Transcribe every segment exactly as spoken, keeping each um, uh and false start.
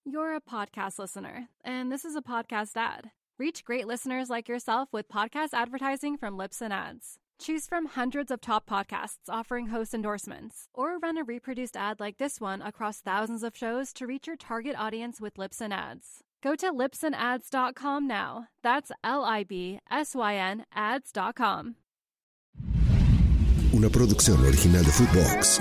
You're a podcast listener, and this is a podcast ad. Reach great listeners like yourself with podcast advertising from Libsyn Ads. Choose from hundreds of top podcasts offering host endorsements, or run a reproduced ad like this one across thousands of shows to reach your target audience with Libsyn Ads. Go to libsyn ads dot com now. That's L I B S Y N ads dot com. Una producción original de Footbox.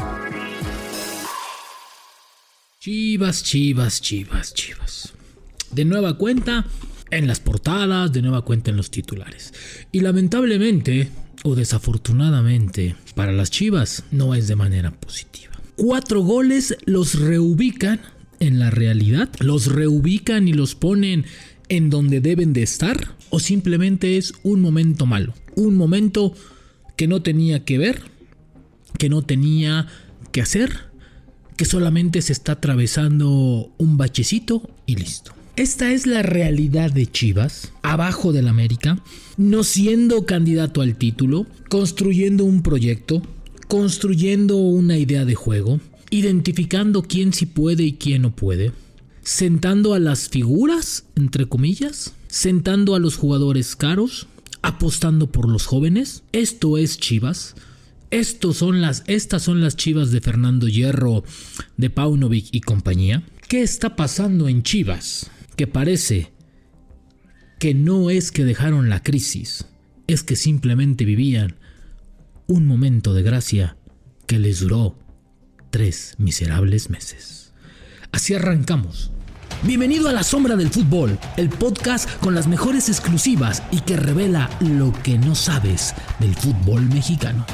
Chivas, Chivas, Chivas, Chivas. De nueva cuenta en las portadas, de nueva cuenta en los titulares. Y lamentablemente, o desafortunadamente, para las Chivas no es de manera positiva. Cuatro goles los reubican en la realidad, los reubican y los ponen en donde deben de estar, o simplemente es un momento malo, un momento que no tenía que ver, que no tenía que hacer, que solamente se está atravesando un bachecito y listo. Esta es la realidad de Chivas, abajo del América, no siendo candidato al título, construyendo un proyecto, construyendo una idea de juego, identificando quién sí puede y quién no puede, sentando a las figuras, entre comillas, sentando a los jugadores caros, apostando por los jóvenes. Esto es Chivas. Estos son las, estas son las Chivas de Fernando Hierro, de Paunovic y compañía. ¿Qué está pasando en Chivas? Que parece que no es que dejaron la crisis, es que simplemente vivían un momento de gracia que les duró tres miserables meses. Así arrancamos. Bienvenido a La Sombra del Fútbol, el podcast con las mejores exclusivas y que revela lo que no sabes del fútbol mexicano.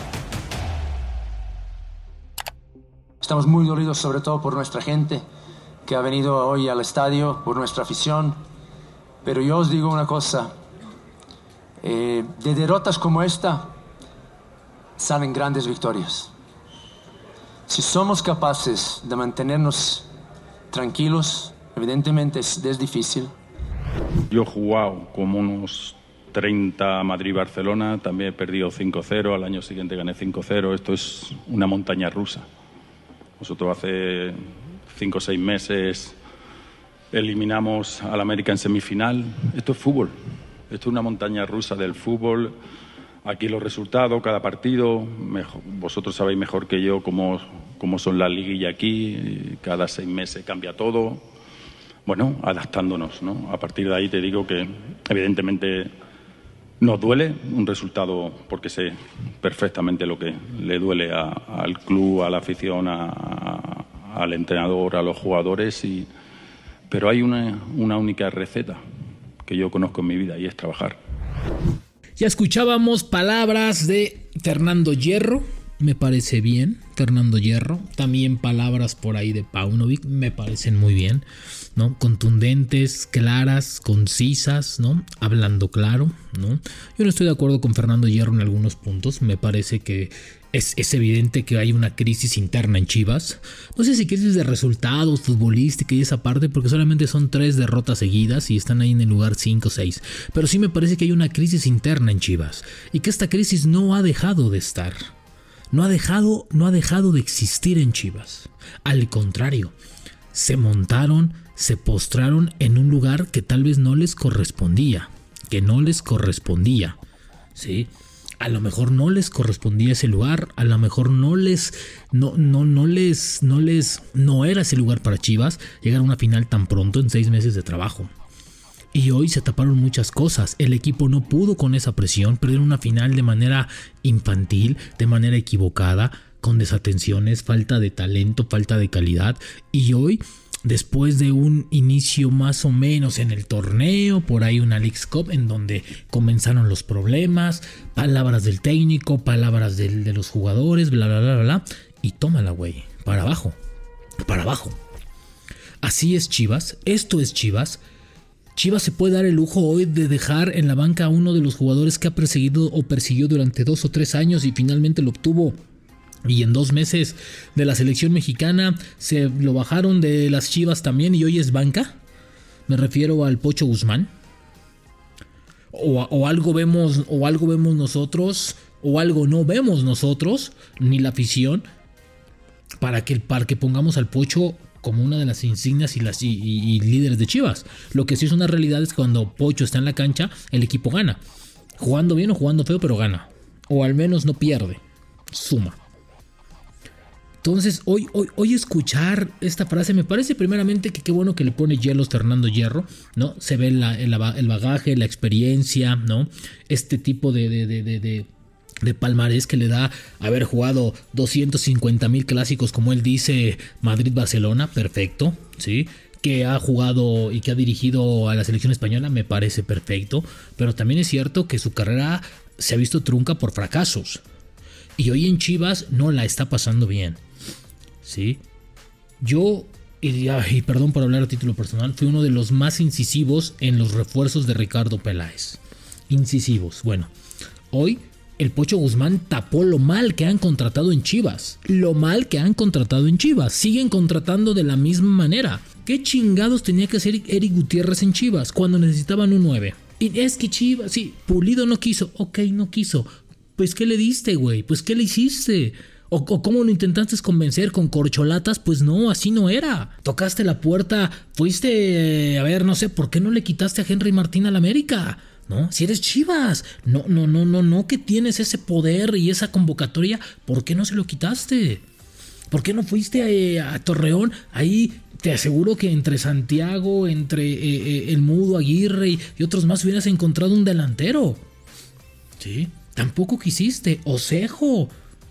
Estamos muy dolidos sobre todo por nuestra gente que ha venido hoy al estadio, por nuestra afición. Pero yo os digo una cosa, eh, de derrotas como esta salen grandes victorias. Si somos capaces de mantenernos tranquilos, evidentemente es, es difícil. Yo he jugado como unos treinta Madrid-Barcelona, también he perdido cinco cero, al año siguiente gané cinco cero, esto es una montaña rusa. Nosotros hace cinco o seis meses eliminamos al América en semifinal. Esto es fútbol, esto es una montaña rusa del fútbol. Aquí los resultados, cada partido, mejor, vosotros sabéis mejor que yo cómo, cómo son las liguillas aquí, cada seis meses cambia todo. Bueno, adaptándonos, ¿no? A partir de ahí te digo que evidentemente nos duele un resultado porque sé perfectamente lo que le duele a, al club, a la afición, a, a, al entrenador, a los jugadores, y, pero hay una, una única receta que yo conozco en mi vida y es trabajar. Ya escuchábamos palabras de Fernando Hierro, me parece bien, Fernando Hierro. También palabras por ahí de Paunovic, me parecen muy bien, ¿no? Contundentes, claras, concisas, ¿no? Hablando claro, ¿no? Yo no estoy de acuerdo con Fernando Hierro en algunos puntos, me parece que es, es evidente que hay una crisis interna en Chivas. No sé si crisis de resultados, futbolística y esa parte, porque solamente son tres derrotas seguidas y están ahí en el lugar cinco o seis. Pero sí me parece que hay una crisis interna en Chivas y que esta crisis no ha dejado de estar. No ha dejado, no ha dejado de existir en Chivas. Al contrario, se montaron, se postraron en un lugar que tal vez no les correspondía, que no les correspondía, ¿sí? A lo mejor no les correspondía ese lugar, a lo mejor no les, no, no, no les, no les, no era ese lugar para Chivas llegar a una final tan pronto en seis meses de trabajo. Y hoy se taparon muchas cosas, el equipo no pudo con esa presión, perdieron una final de manera infantil, de manera equivocada, con desatenciones, falta de talento, falta de calidad, y hoy, después de un inicio más o menos en el torneo, por ahí una Leagues Cup en donde comenzaron los problemas, palabras del técnico, palabras de, de los jugadores, bla bla bla bla, y tómala güey, para abajo, para abajo. Así es Chivas, esto es Chivas. Chivas se puede dar el lujo hoy de dejar en la banca a uno de los jugadores que ha perseguido o persiguió durante dos o tres años y finalmente lo obtuvo. Y en dos meses de la selección mexicana se lo bajaron de las Chivas también y hoy es banca. Me refiero al Pocho Guzmán. O, o algo vemos, o algo vemos nosotros, o algo no vemos nosotros, ni la afición, para que, para que pongamos al Pocho como una de las insignias y, las, y, y, y líderes de Chivas. Lo que sí es una realidad es que cuando Pocho está en la cancha, el equipo gana. Jugando bien o jugando feo, pero gana. O al menos no pierde. Suma. Entonces, hoy, hoy, hoy escuchar esta frase, me parece primeramente que qué bueno que le pone hielos Fernando Hierro, ¿no? Se ve la, el, el bagaje, la experiencia, ¿no? Este tipo de, de, de, de, de, de palmarés que le da haber jugado doscientos cincuenta mil clásicos, como él dice, Madrid-Barcelona, perfecto, ¿sí? Que ha jugado y que ha dirigido a la selección española, me parece perfecto, pero también es cierto que su carrera se ha visto trunca por fracasos. Y hoy en Chivas no la está pasando bien. ¿Sí? Yo, y, y perdón por hablar a título personal, fui uno de los más incisivos en los refuerzos de Ricardo Peláez. Incisivos. Bueno, hoy el Pocho Guzmán tapó lo mal que han contratado en Chivas. Lo mal que han contratado en Chivas. Siguen contratando de la misma manera. ¿Qué chingados tenía que hacer Eric Gutiérrez en Chivas cuando necesitaban un nueve? Y es que Chivas, sí, Pulido no quiso. Ok, no quiso. Pues ¿qué le diste, güey? Pues ¿qué le hiciste? ¿O, o cómo lo intentaste convencer con corcholatas? Pues no, así no era. Tocaste la puerta, fuiste, eh, a ver, no sé, ¿por qué no le quitaste a Henry Martín al América? ¿No? Si eres Chivas, no, no, no, no, no, que tienes ese poder y esa convocatoria, ¿por qué no se lo quitaste? ¿Por qué no fuiste a, a Torreón? Ahí te aseguro que entre Santiago, entre eh, eh, el Mudo, Aguirre y, y otros más hubieras encontrado un delantero. ¿Sí? Tampoco quisiste. Osejo.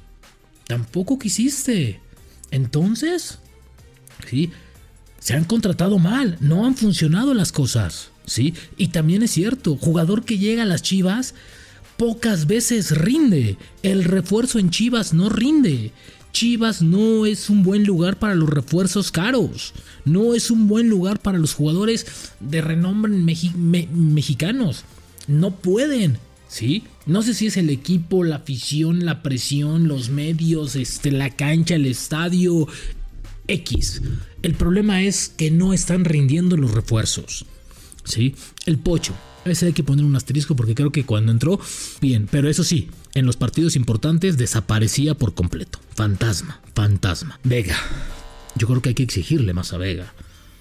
Tampoco quisiste. Entonces, sí, se han contratado mal, no han funcionado las cosas, sí. Y también es cierto, jugador que llega a las Chivas pocas veces rinde. El refuerzo en Chivas no rinde. Chivas no es un buen lugar para los refuerzos caros. No es un buen lugar para los jugadores de renombre mexi- me- mexicanos. No pueden. ¿Sí? No sé si es el equipo, la afición, la presión, los medios, este, la cancha, el estadio, X. El problema es que no están rindiendo los refuerzos. ¿Sí? El Pocho. Ese hay que poner un asterisco porque creo que cuando entró, bien. Pero eso sí, en los partidos importantes desaparecía por completo. Fantasma, fantasma. Vega. Yo creo que hay que exigirle más a Vega.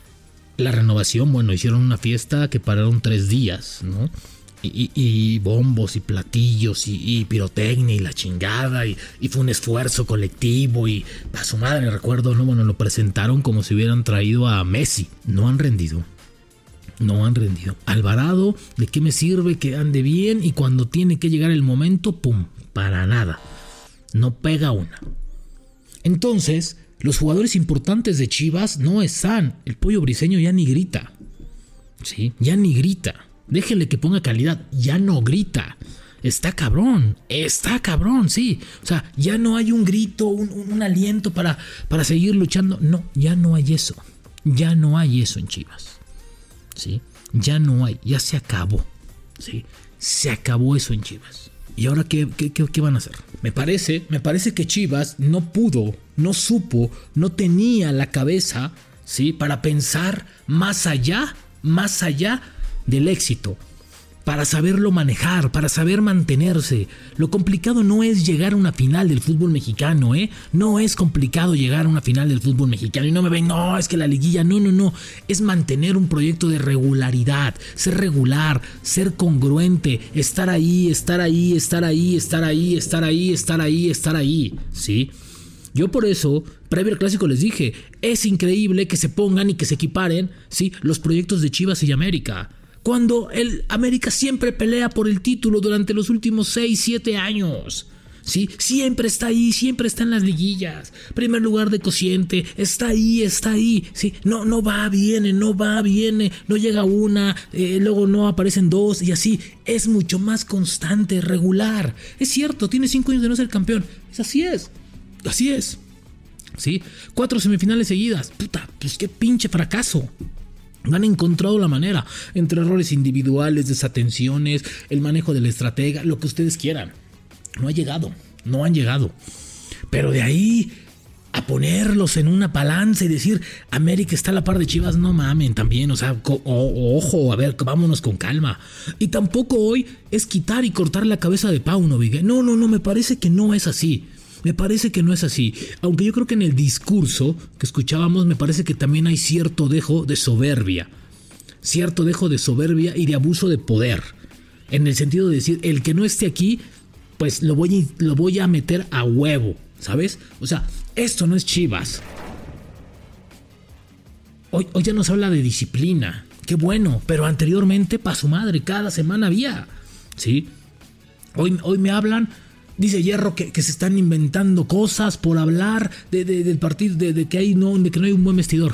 La renovación, bueno, hicieron una fiesta que pararon tres días, ¿no? Y, y, y bombos y platillos y, y pirotecnia y la chingada y, y fue un esfuerzo colectivo y a su madre recuerdo, no, bueno, lo presentaron como si hubieran traído a Messi. No han rendido, no han rendido. Alvarado, ¿de qué me sirve que ande bien y cuando tiene que llegar el momento, pum, para nada, no pega una? Entonces, los jugadores importantes de Chivas no están. El Pollo Briseño ya ni grita, sí, ya ni grita. Déjenle que ponga calidad, ya no grita. Está cabrón, está cabrón, sí. O sea, ya no hay un grito, un, un, un aliento para, para seguir luchando. No, ya no hay eso. Ya no hay eso en Chivas. ¿Sí? Ya no hay, ya se acabó. ¿Sí? Se acabó eso en Chivas. ¿Y ahora qué, qué, qué, qué van a hacer? Me parece, me parece que Chivas no pudo, no supo, no tenía la cabeza, ¿sí? Para pensar más allá, más allá del éxito, para saberlo manejar, para saber mantenerse. Lo complicado no es llegar a una final del fútbol mexicano, ¿eh? No es complicado llegar a una final del fútbol mexicano. Y no me ven, no, es que la liguilla, no, no, no. Es mantener un proyecto de regularidad, ser regular, ser congruente, estar ahí, estar ahí, estar ahí, estar ahí, estar ahí, estar ahí, estar ahí, ¿sí? Yo por eso, previo al clásico les dije, es increíble que se pongan y que se equiparen, ¿sí? Los proyectos de Chivas y América. Cuando el América siempre pelea por el título durante los últimos seis, siete años. ¿Sí? Siempre está ahí, siempre está en las liguillas. Primer lugar de cociente, está ahí, está ahí. ¿Sí? No, no va, viene, no va, viene, no llega una, eh, luego no aparecen dos y así. Es mucho más constante, regular. Es cierto, tiene cinco años de no ser campeón. Es así es, así es. ¿Sí? Cuatro semifinales seguidas. Puta, pues qué pinche fracaso. Han encontrado la manera, entre errores individuales, desatenciones, el manejo de la estratega, lo que ustedes quieran. No ha llegado, no han llegado. Pero de ahí a ponerlos en una balanza y decir América está a la par de Chivas, no mamen también, o sea, co- o, ojo, a ver, vámonos con calma. Y tampoco hoy es quitar y cortar la cabeza de Paunovic. No, no, no, me parece que no es así. Me parece que no es así. Aunque yo creo que en el discurso que escuchábamos me parece que también hay cierto dejo de soberbia. Cierto dejo de soberbia y de abuso de poder. En el sentido de decir, el que no esté aquí, pues lo voy a, lo voy a meter a huevo, ¿sabes? O sea, esto no es Chivas. Hoy, hoy ya nos habla de disciplina. Qué bueno, pero anteriormente, pa' su madre, cada semana había. ¿Sí? Hoy, hoy me hablan, dice Hierro, que, que se están inventando cosas por hablar de, de, del partido, de, de, que hay no, de que no hay un buen vestidor.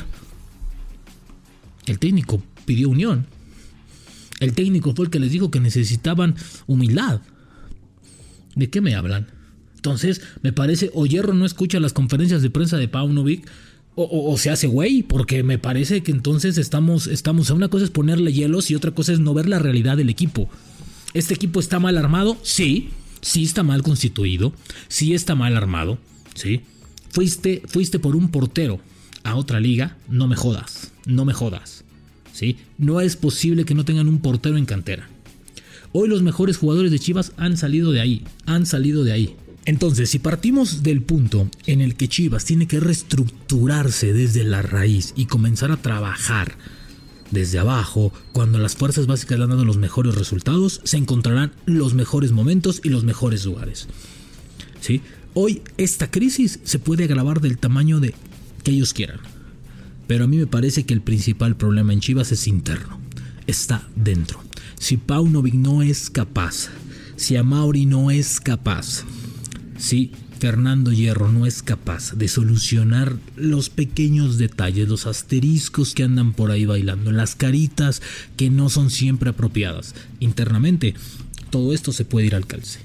El técnico pidió unión. El técnico fue el que les dijo que necesitaban humildad. ¿De qué me hablan? Entonces, me parece, o Hierro no escucha las conferencias de prensa de Paunovic, o, o, o se hace güey, porque me parece que entonces estamos, estamos, una cosa es ponerle hielos y otra cosa es no ver la realidad del equipo. ¿Este equipo está mal armado? Sí, sí está mal constituido, sí está mal armado, sí. Fuiste, fuiste por un portero a otra liga, no me jodas, no me jodas, sí. No es posible que no tengan un portero en cantera. Hoy los mejores jugadores de Chivas han salido de ahí, han salido de ahí. Entonces, si partimos del punto en el que Chivas tiene que reestructurarse desde la raíz y comenzar a trabajar desde abajo, cuando las fuerzas básicas le han dado los mejores resultados, se encontrarán los mejores momentos y los mejores lugares. ¿Sí? Hoy esta crisis se puede agravar del tamaño de que ellos quieran. Pero a mí me parece que el principal problema en Chivas es interno. Está dentro. Si Paunovic no es capaz, si Amauri no es capaz, si Fernando Hierro no es capaz de solucionar los pequeños detalles, los asteriscos que andan por ahí bailando, las caritas que no son siempre apropiadas internamente, todo esto se puede ir al calce.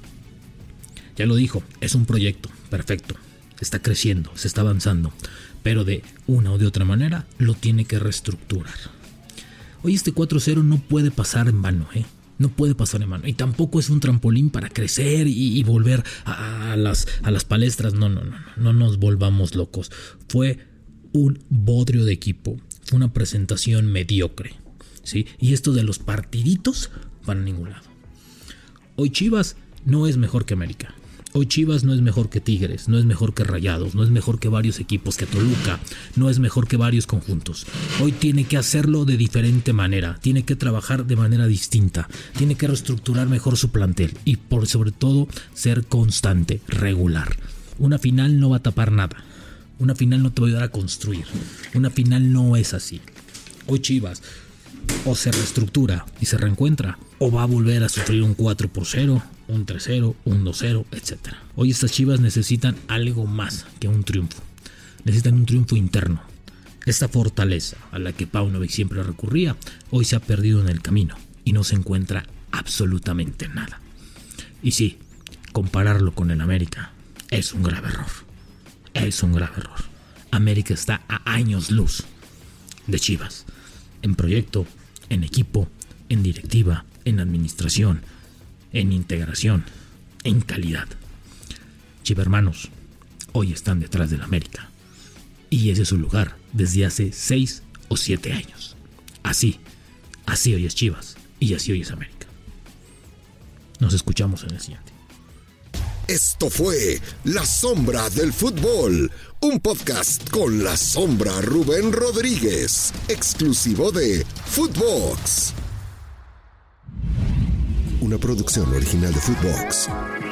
Ya lo dijo, es un proyecto, perfecto, está creciendo, se está avanzando, pero de una o de otra manera lo tiene que reestructurar. Hoy este cuatro cero no puede pasar en vano, ¿eh? No puede pasar en vano. Y tampoco es un trampolín para crecer y, y volver a, a, las, a las palestras. No, no, no, no, no nos volvamos locos. Fue un bodrio de equipo. Fue una presentación mediocre, ¿sí? Y esto de los partiditos van a ningún lado. Hoy Chivas no es mejor que América. Hoy Chivas no es mejor que Tigres, no es mejor que Rayados, no es mejor que varios equipos, que Toluca, no es mejor que varios conjuntos. Hoy tiene que hacerlo de diferente manera, tiene que trabajar de manera distinta, tiene que reestructurar mejor su plantel y por sobre todo ser constante, regular. Una final no va a tapar nada, una final no te va a ayudar a construir, una final no es así. Hoy Chivas o se reestructura y se reencuentra, o va a volver a sufrir un cuatro por cero, un tres cero, un dos cero, etcétera. Hoy estas Chivas necesitan algo más que un triunfo. Necesitan un triunfo interno. Esta fortaleza a la que Paunovic siempre recurría, hoy se ha perdido en el camino y no se encuentra absolutamente nada. Y sí, compararlo con el América es un grave error. Es un grave error. América está a años luz de Chivas. En proyecto, en equipo, en directiva, en administración, en integración, en calidad. Chivermanos hoy están detrás del América. Y ese es su lugar desde hace seis o siete años. Así, así hoy es Chivas y así hoy es América. Nos escuchamos en el siguiente. Esto fue La Sombra del Fútbol, un podcast con La Sombra Rubén Rodríguez, exclusivo de Footbox. Una producción original de Footbox.